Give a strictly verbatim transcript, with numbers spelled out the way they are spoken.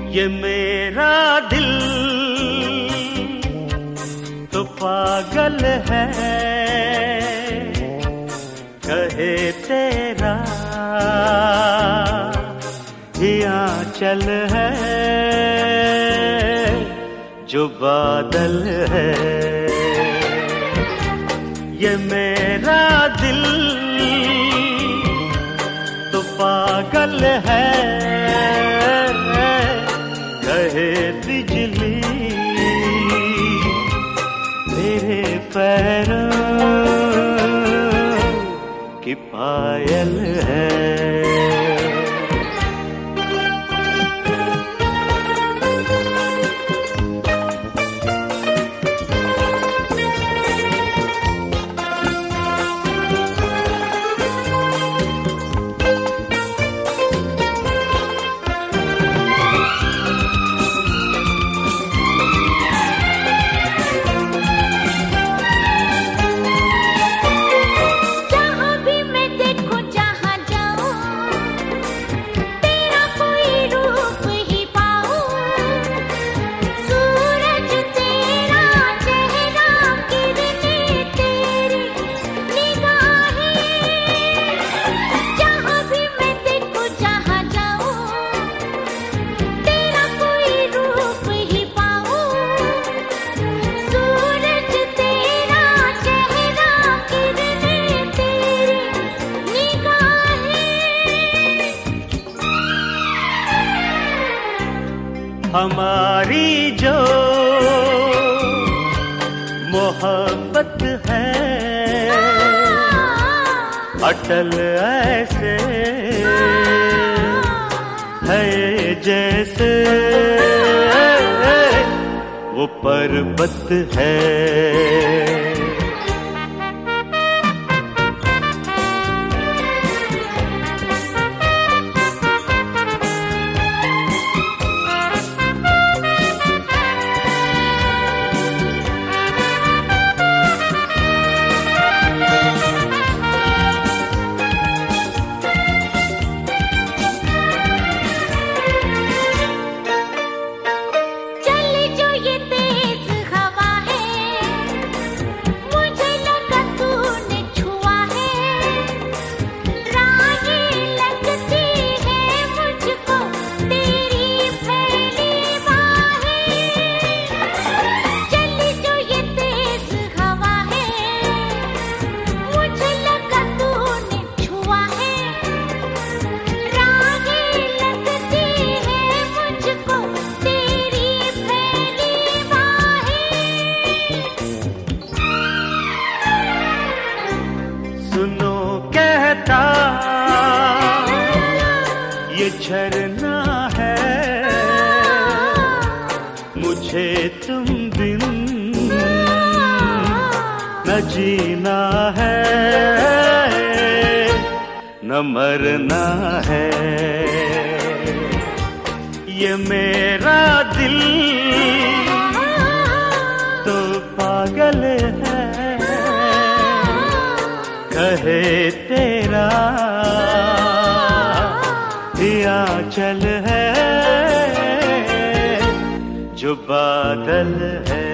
ये मेरा दिल तो पागल है, कहे तेरा ही आंचल है जो बादल है। ये मेरा दिल तो पागल है, कहे बिजली मेरे पैरों की पायल है। हमारी जो मोहब्बत है अटल ऐसे है जैसे वो पर्वत है। सुनो कहता ये झरना है, मुझे तुम बिन न जीना है न मरना है। ये मेरा दिल तो पागल है, कहे तेरा ही आंचल है जो बादल है।